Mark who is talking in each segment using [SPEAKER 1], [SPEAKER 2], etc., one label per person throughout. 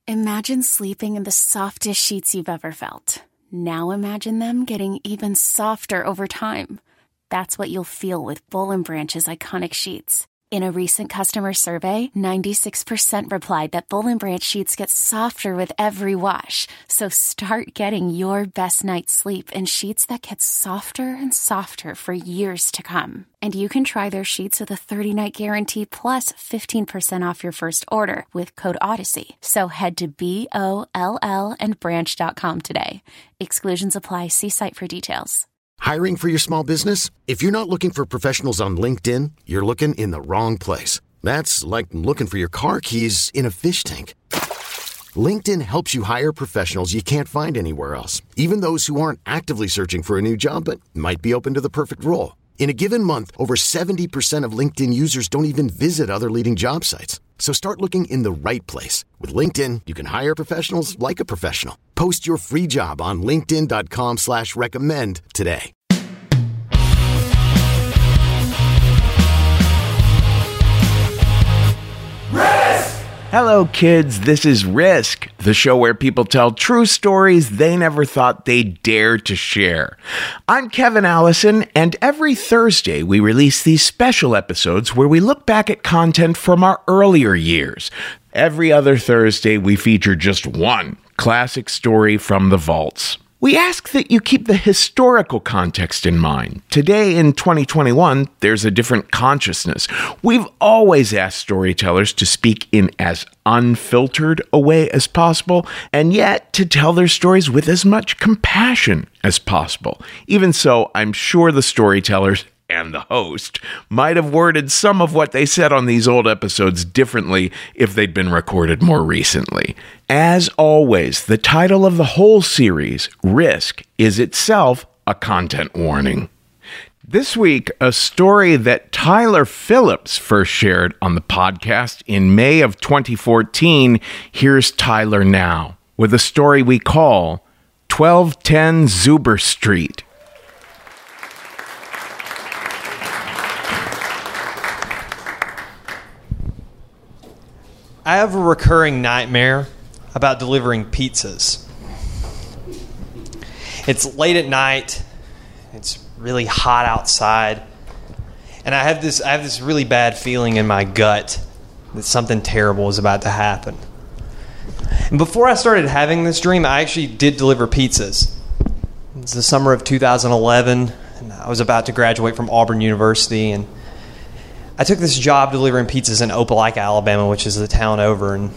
[SPEAKER 1] Imagine sleeping in the softest sheets you've ever felt. Now imagine them getting even softer over time. That's what you'll feel with Boll & Branch's iconic sheets. In a recent customer survey, 96% replied that Boll & Branch sheets get softer with every wash. So start getting your best night's sleep in sheets that get softer and softer for years to come. And you can try their sheets with a 30-night guarantee plus 15% off your first order with code Odyssey. So head to BOLLandbranch.com today. Exclusions apply. See site for details.
[SPEAKER 2] Hiring for your small business? If you're not looking for professionals on LinkedIn, you're looking in the wrong place. That's like looking for your car keys in a fish tank. LinkedIn helps you hire professionals you can't find anywhere else, even those who aren't actively searching for a new job but might be open to the perfect role. In a given month, over 70% of LinkedIn users don't even visit other leading job sites. So start looking in the right place. With LinkedIn, you can hire professionals like a professional. Post your free job on linkedin.com/recommend today.
[SPEAKER 3] Hello, kids. This is Risk, the show where people tell true stories they never thought they'd dare to share. I'm Kevin Allison, and every Thursday we release these special episodes where we look back at content from our earlier years. Every other Thursday we feature just one classic story from the vaults. We ask that you keep the historical context in mind. Today, in 2021, there's a different consciousness. We've always asked storytellers to speak in as unfiltered a way as possible, and yet to tell their stories with as much compassion as possible. Even so, I'm sure the storytellers and the host might have worded some of what they said on these old episodes differently if they'd been recorded more recently. As always, the title of the whole series, Risk, is itself a content warning. This week, a story that Tyler Phillips first shared on the podcast in May of 2014. Here's Tyler now with a story we call 1210 Zuber Street.
[SPEAKER 4] I have a recurring nightmare about delivering pizzas. It's late at night. It's really hot outside. And I have this really bad feeling in my gut that something terrible is about to happen. And before I started having this dream, I actually did deliver pizzas. It's the summer of 2011, and I was about to graduate from Auburn University, and I took this job delivering pizzas in Opelika, Alabama, which is the town over, and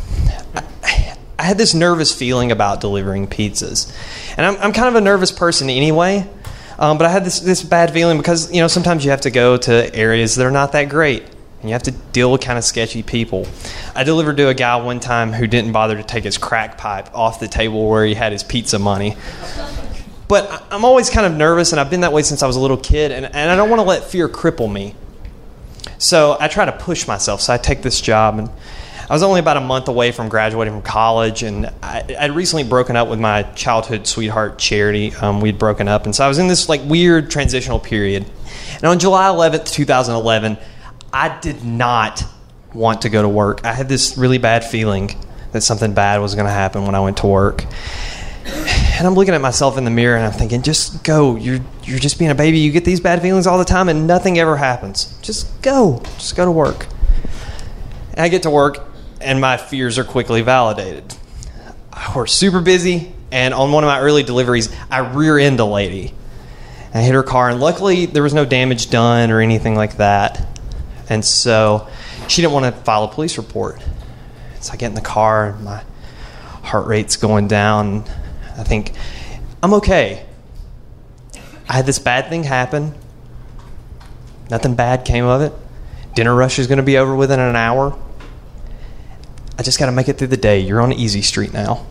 [SPEAKER 4] I had this nervous feeling about delivering pizzas. And I'm kind of a nervous person anyway, but I had this bad feeling because, you know, sometimes you have to go to areas that are not that great, and you have to deal with kind of sketchy people. I delivered to a guy one time who didn't bother to take his crack pipe off the table where he had his pizza money. But I'm always kind of nervous, and I've been that way since I was a little kid, and I don't want to let fear cripple me. So I try to push myself. So I take this job, and I was only about a month away from graduating from college, and I'd recently broken up with my childhood sweetheart, Charity. We'd broken up, and so I was in this like weird transitional period. And on July 11th, 2011, I did not want to go to work. I had this really bad feeling that something bad was going to happen when I went to work. And I'm looking at myself in the mirror, and I'm thinking, just go. You're just being a baby. You get these bad feelings all the time, and nothing ever happens. Just go. Just go to work. And I get to work, and my fears are quickly validated. We're super busy, and on one of my early deliveries, I rear-end a lady. I hit her car, and luckily there was no damage done or anything like that. And so she didn't want to file a police report. So I get in the car, and my heart rate's going down. I think, I'm okay. I had this bad thing happen. Nothing bad came of it. Dinner rush is going to be over within an hour. I just got to make it through the day. You're on Easy Street now.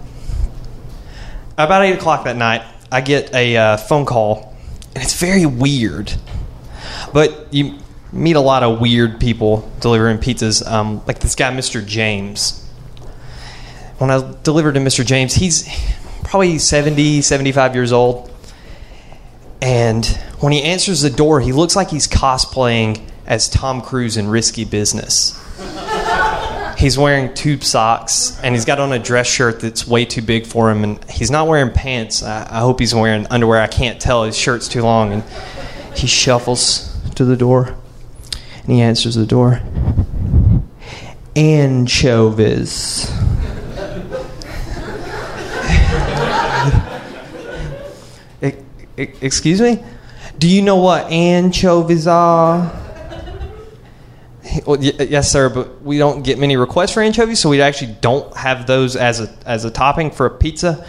[SPEAKER 4] About 8 o'clock that night, I get a phone call, and it's very weird. But you meet a lot of weird people delivering pizzas, like this guy, Mr. James. When I delivered to Mr. James, he's probably 70, 75 years old. And when he answers the door, he looks like he's cosplaying as Tom Cruise in Risky Business. He's wearing tube socks, and he's got on a dress shirt that's way too big for him, and he's not wearing pants. I hope he's wearing underwear. I can't tell. His shirt's too long, and he shuffles to the door, and he answers the door. Anchovies. Excuse me? Do you know what anchovies are? Well, yes, sir, but we don't get many requests for anchovies, so we actually don't have those as a topping for a pizza.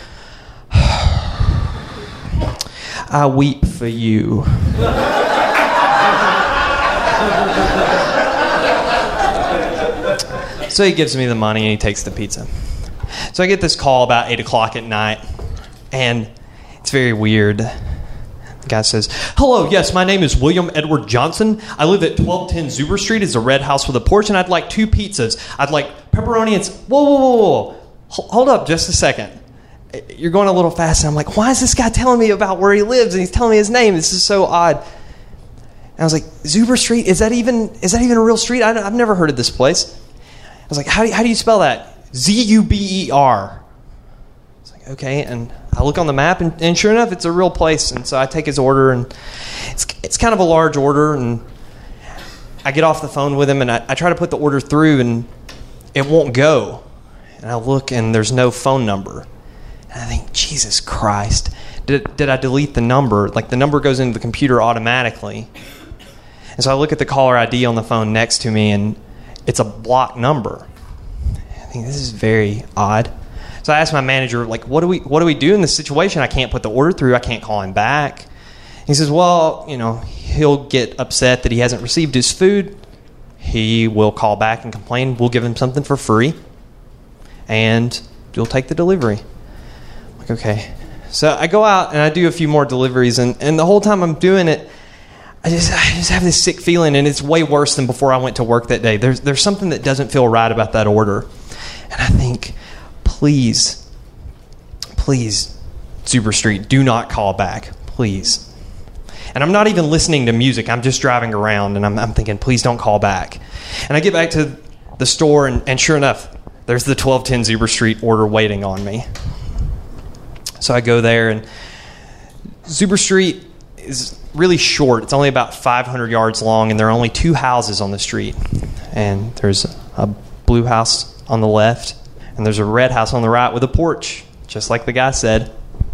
[SPEAKER 4] I weep for you. So he gives me the money and he takes the pizza. So I get this call about 8 o'clock at night, and it's very weird. The guy says, "Hello, yes, my name is William Edward Johnson. I live at 1210 Zuber Street. It's a red house with a porch, and I'd like 2 pizzas. I'd like pepperoni and..." Whoa. Hold up just a second. You're going a little fast. And I'm like, why is this guy telling me about where he lives? And he's telling me his name. This is so odd. And I was like, Zuber Street? Is that even a real street? I've never heard of this place. I was like, how do you spell that? Zuber. It's like, okay, and I look on the map, and sure enough, it's a real place. And so I take his order, and it's kind of a large order, and I get off the phone with him, and I try to put the order through, and it won't go. And I look, and there's no phone number. And I think, Jesus Christ, did I delete the number? Like, the number goes into the computer automatically. And so I look at the caller ID on the phone next to me, and it's a blocked number. I think this is very odd. So I asked my manager, like, what do we do in this situation? I can't put the order through. I can't call him back. He says, well, he'll get upset that he hasn't received his food. He will call back and complain. We'll give him something for free, and you'll take the delivery. I'm like, okay. So I go out and I do a few more deliveries, and the whole time I'm doing it, I just have this sick feeling, and it's way worse than before I went to work that day. There's something that doesn't feel right about that order. And I think, please, Zuber Street, do not call back, please. And I'm not even listening to music. I'm just driving around, and I'm thinking, please don't call back. And I get back to the store, and sure enough, there's the 1210 Zuber Street order waiting on me. So I go there, and Zuber Street is really short. It's only about 500 yards long, and there are only 2 houses on the street. And there's a blue house on the left, and there's a red house on the right with a porch, just like the guy said.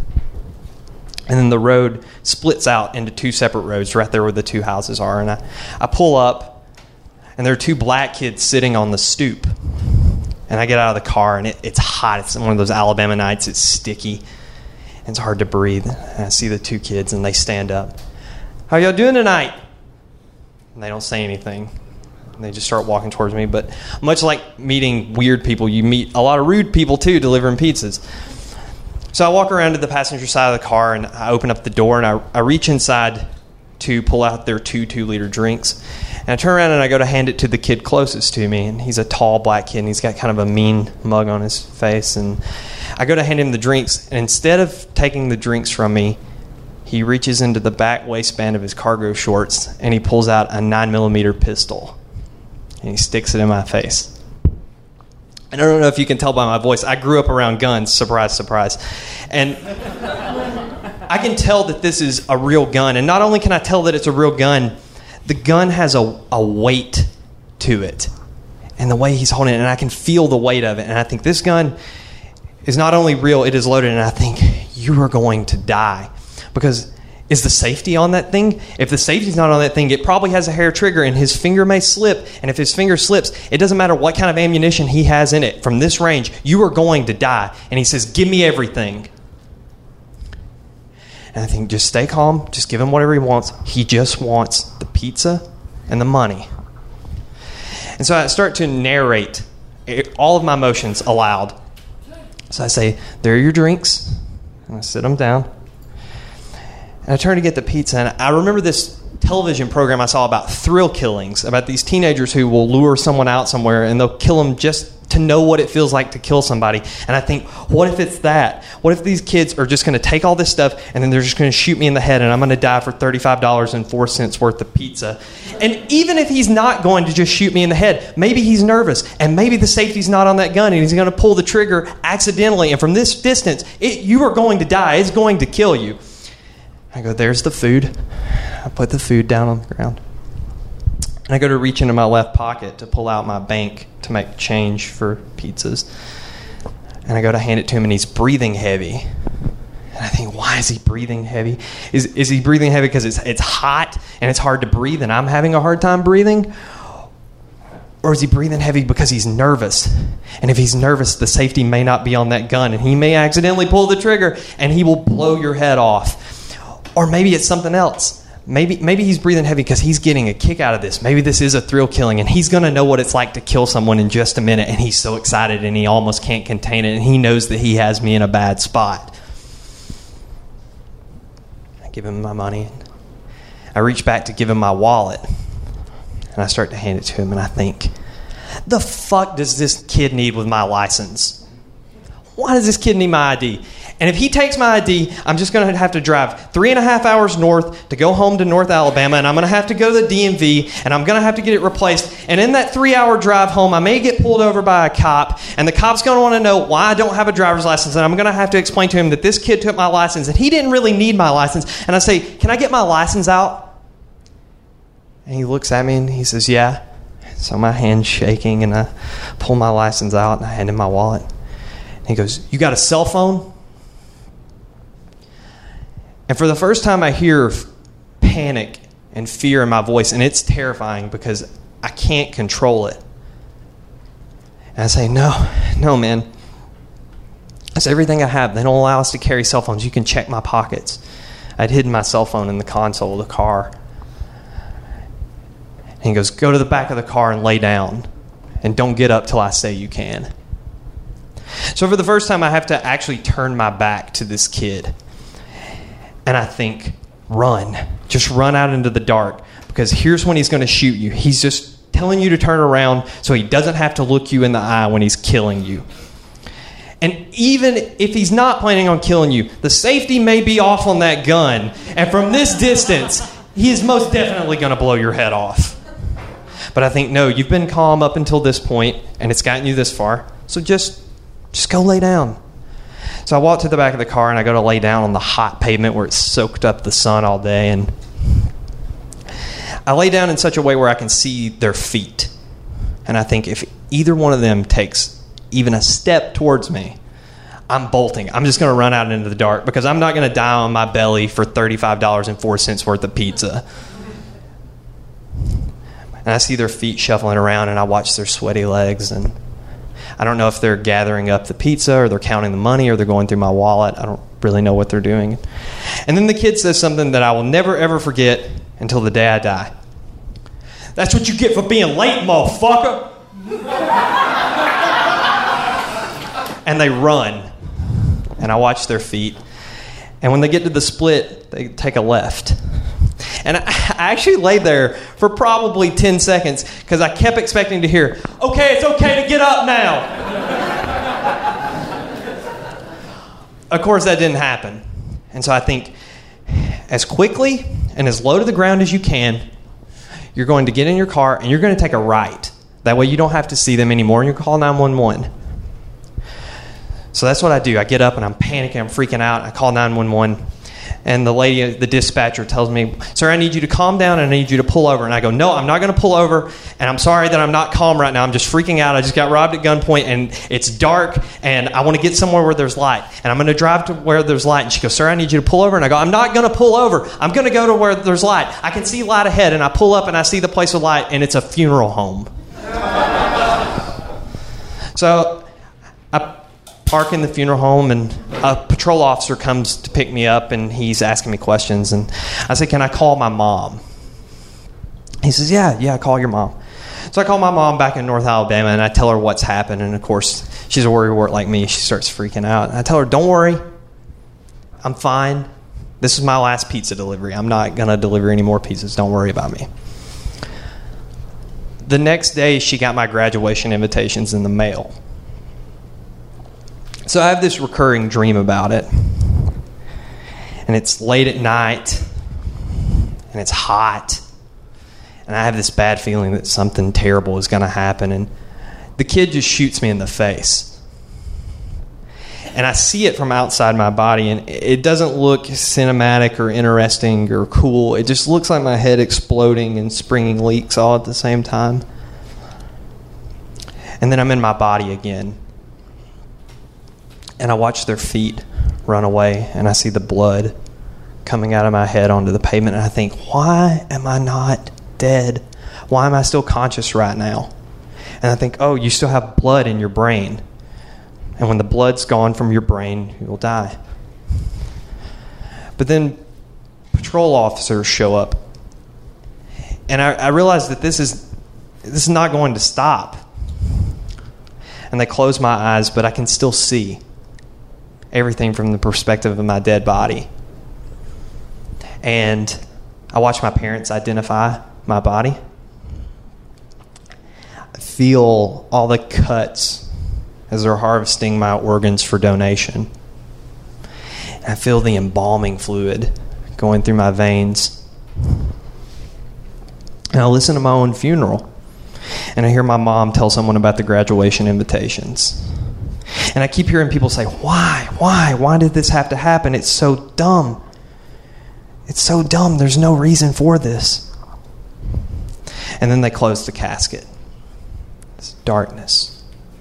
[SPEAKER 4] And then the road splits out into 2 separate roads right there where the 2 houses are. And I pull up, and there are 2 black kids sitting on the stoop. And I get out of the car, and it's hot. It's one of those Alabama nights. It's sticky. And it's hard to breathe. And I see the 2 kids, and they stand up. How y'all doing tonight? And they don't say anything. And they just start walking towards me. But much like meeting weird people, you meet a lot of rude people, too, delivering pizzas. So I walk around to the passenger side of the car, and I open up the door, and I reach inside to pull out their 2 2-liter drinks. And I turn around, and I go to hand it to the kid closest to me. And he's a tall black kid, and he's got kind of a mean mug on his face. And I go to hand him the drinks, and instead of taking the drinks from me, he reaches into the back waistband of his cargo shorts, and he pulls out a 9mm pistol. And he sticks it in my face. And I don't know if you can tell by my voice, I grew up around guns. Surprise, surprise. And I can tell that this is a real gun. And not only can I tell that it's a real gun, the gun has a weight to it. And the way he's holding it, and I can feel the weight of it. And I think this gun is not only real, it is loaded. And I think, you are going to die. Because is the safety on that thing? If the safety's not on that thing, it probably has a hair trigger, and his finger may slip. And if his finger slips, it doesn't matter what kind of ammunition he has in it. From this range, you are going to die. And he says, give me everything. And I think, just stay calm. Just give him whatever he wants. He just wants the pizza and the money. And so I start to narrate all of my emotions aloud. So I say, there are your drinks. And I sit them down. And I turn to get the pizza, and I remember this television program I saw about thrill killings, about these teenagers who will lure someone out somewhere, and they'll kill them just to know what it feels like to kill somebody. And I think, what if it's that? What if these kids are just going to take all this stuff and then they're just going to shoot me in the head and I'm going to die for $35.04 worth of pizza? And even if he's not going to just shoot me in the head, maybe he's nervous and maybe the safety's not on that gun and he's going to pull the trigger accidentally. And from this distance, you are going to die. It's going to kill you. I go, there's the food. I put the food down on the ground. And I go to reach into my left pocket to pull out my bank to make change for pizzas. And I go to hand it to him, and he's breathing heavy. And I think, why is he breathing heavy? Is he breathing heavy because it's hot and it's hard to breathe and I'm having a hard time breathing? Or is he breathing heavy because he's nervous? And if he's nervous, the safety may not be on that gun, and he may accidentally pull the trigger, and he will blow your head off. Or maybe it's something else. Maybe he's breathing heavy because he's getting a kick out of this. Maybe this is a thrill killing, and he's going to know what it's like to kill someone in just a minute, and he's so excited and he almost can't contain it, and he knows that he has me in a bad spot. I give him my money. I reach back to give him my wallet, and I start to hand it to him, and I think, the fuck does this kid need with my license? Why does this kid need my ID? And if he takes my ID, I'm just going to have to drive 3.5 hours north to go home to North Alabama, and I'm going to have to go to the DMV, and I'm going to have to get it replaced. And in that 3-hour drive home, I may get pulled over by a cop, and the cop's going to want to know why I don't have a driver's license, and I'm going to have to explain to him that this kid took my license, and he didn't really need my license. And I say, can I get my license out? And he looks at me, and he says, yeah. So my hand's shaking, and I pull my license out, and I hand him my wallet. And he goes, you got a cell phone? And for the first time, I hear panic and fear in my voice, and it's terrifying because I can't control it. And I say, no, man. That's everything I have. They don't allow us to carry cell phones. You can check my pockets. I'd hidden my cell phone in the console of the car. And he goes, go to the back of the car and lay down, and don't get up till I say you can. So for the first time, I have to actually turn my back to this kid. And I think, run. Just run out into the dark, because here's when he's going to shoot you. He's just telling you to turn around so he doesn't have to look you in the eye when he's killing you. And even if he's not planning on killing you, the safety may be off on that gun. And from this distance, he is most definitely going to blow your head off. But I think, no, you've been calm up until this point, and it's gotten you this far. So just go lay down. So I walk to the back of the car, and I go to lay down on the hot pavement where it's soaked up the sun all day. And I lay down in such a way where I can see their feet. And I think if either one of them takes even a step towards me, I'm bolting. I'm just going to run out into the dark, because I'm not going to die on my belly for $35.04 worth of pizza. And I see their feet shuffling around, and I watch their sweaty legs, and I don't know if they're gathering up the pizza or they're counting the money or they're going through my wallet. I don't really know what they're doing. And then the kid says something that I will never, ever forget until the day I die. That's what you get for being late, motherfucker. And they run. And I watch their feet. And when they get to the split, they take a left. And I actually laid there for probably 10 seconds because I kept expecting to hear, okay, it's okay to get up now. Of course, that didn't happen. And so I think, as quickly and as low to the ground as you can, you're going to get in your car and you're going to take a right. That way you don't have to see them anymore, and you call 911. So that's what I do. I get up and I'm panicking, I'm freaking out. I call 911. And the lady, the dispatcher, tells me, sir, I need you to calm down and I need you to pull over. And I go, no, I'm not going to pull over. And I'm sorry that I'm not calm right now. I'm just freaking out. I just got robbed at gunpoint and it's dark and I want to get somewhere where there's light. And I'm going to drive to where there's light. And she goes, sir, I need you to pull over. And I go, I'm not going to pull over. I'm going to go to where there's light. I can see light ahead. And I pull up and I see the place with light, and it's a funeral home. So I park in the funeral home, and a patrol officer comes to pick me up, and he's asking me questions. And I say, can I call my mom? He says, yeah, call your mom. So I call my mom back in North Alabama, and I tell her what's happened. And of course, she's a worrywart like me. She starts freaking out. And I tell her, don't worry. I'm fine. This is my last pizza delivery. I'm not going to deliver any more pizzas. Don't worry about me. The next day, she got my graduation invitations in the mail. So I have this recurring dream about it. And it's late at night, and it's hot. And I have this bad feeling that something terrible is going to happen. And the kid just shoots me in the face. And I see it from outside my body, and it doesn't look cinematic or interesting or cool. It just looks like my head exploding and springing leaks all at the same time. And then I'm in my body again. And I watch their feet run away, and I see the blood coming out of my head onto the pavement, and I think, why am I not dead? Why am I still conscious right now? And I think, oh, you still have blood in your brain. And when the blood's gone from your brain, you'll die. But then patrol officers show up. And I realize that this is not going to stop. And they close my eyes, but I can still see everything from the perspective of my dead body. And I watch my parents identify my body. I feel all the cuts as they're harvesting my organs for donation. And I feel the embalming fluid going through my veins. And I listen to my own funeral. And I hear my mom tell someone about the graduation invitations. And I keep hearing people say, why did this have to happen? It's so dumb. It's so dumb. There's no reason for this. And then they close the casket. It's darkness.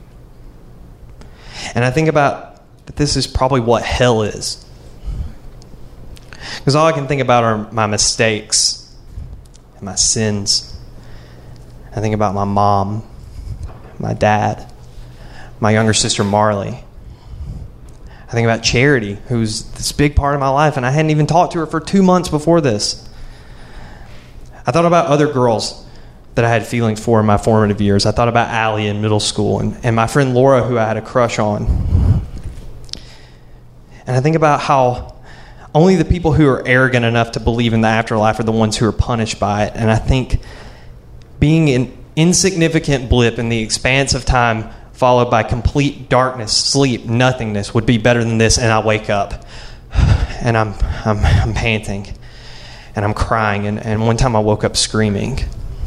[SPEAKER 4] And I think about that this is probably what hell is. Because all I can think about are my mistakes and my sins. I think about my mom, my dad, my younger sister Marley. I think about Charity, who's this big part of my life, and I hadn't even talked to her for 2 months before this. I thought about other girls that I had feelings for in my formative years. I thought about Allie in middle school and my friend Laura, who I had a crush on. And I think about how only the people who are arrogant enough to believe in the afterlife are the ones who are punished by it. And I think being an insignificant blip in the expanse of time followed by complete darkness, sleep, nothingness would be better than this. And I wake up and I'm panting and I'm crying. And one time I woke up screaming.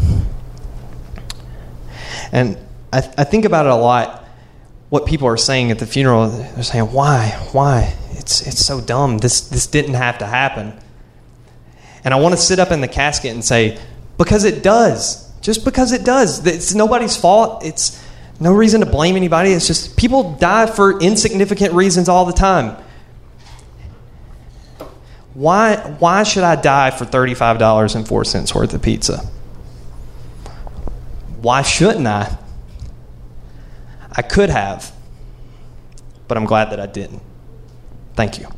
[SPEAKER 4] And I think about it a lot, what people are saying at the funeral. They're saying, why? It's so dumb. This didn't have to happen. And I want to sit up in the casket and say, because it does. Just because it does. It's nobody's fault. It's no reason to blame anybody. It's just people die for insignificant reasons all the time. Why should I die for $35.04 worth of pizza? Why shouldn't I? I could have, but I'm glad that I didn't. Thank you.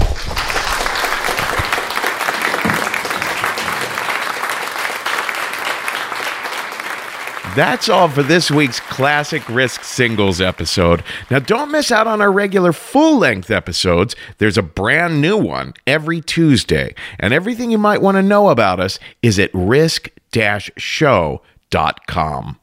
[SPEAKER 3] That's all for this week's Classic Risk Singles episode. Now, don't miss out on our regular full-length episodes. There's a brand new one every Tuesday, and everything you might want to know about us is at risk-show.com.